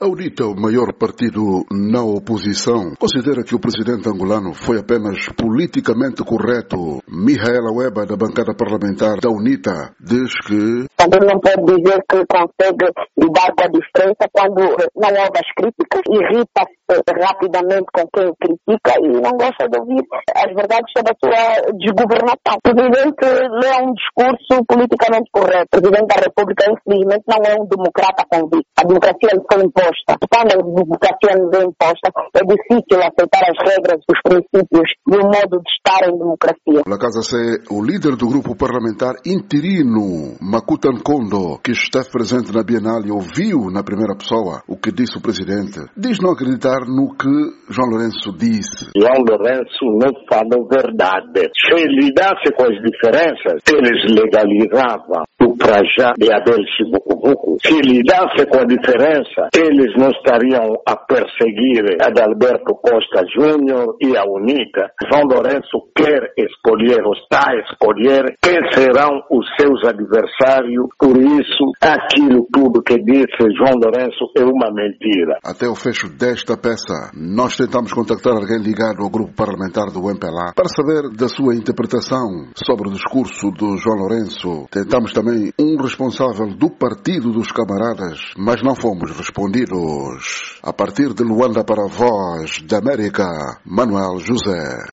A UNITA, o maior partido na oposição, considera que o presidente angolano foi apenas politicamente correto. Mihaela Weba, da bancada parlamentar da UNITA, diz que também não pode dizer que consegue lidar com a diferença quando não ouve as críticas, irrita-se rapidamente com quem critica e não gosta de ouvir as verdades sobre a sua desgovernação. O presidente lê um discurso politicamente correto. O presidente da República, infelizmente, não é um democrata convicto. A democracia lhe foi imposta. Quando a democracia lhe é imposta, é difícil aceitar as regras, os princípios e o modo de estar em democracia. Na Casa C, o líder do grupo parlamentar interino, Makuta Nkondo, que esteve presente na Bienal e ouviu na primeira pessoa o que disse o presidente, diz não acreditar no que João Lourenço disse. João Lourenço não falou verdade. Se lidasse com as diferenças, eles legalizavam o Prajá de Abel Chibucubuco. Se lidasse com a diferença, eles não estariam a perseguir Adalberto Costa Júnior e a UNITA. João Lourenço quer escolher, ou está a escolher, quem serão os seus adversários. Por isso, aquilo tudo que disse João Lourenço é uma mentira. Até o fecho desta peça, nós tentamos contactar alguém ligado ao grupo parlamentar do MPLA para saber da sua interpretação sobre o discurso do João Lourenço. Tentamos também um responsável do Partido dos Camaradas, mas não fomos respondidos. A partir de Luanda para a Voz da América, Manuel José.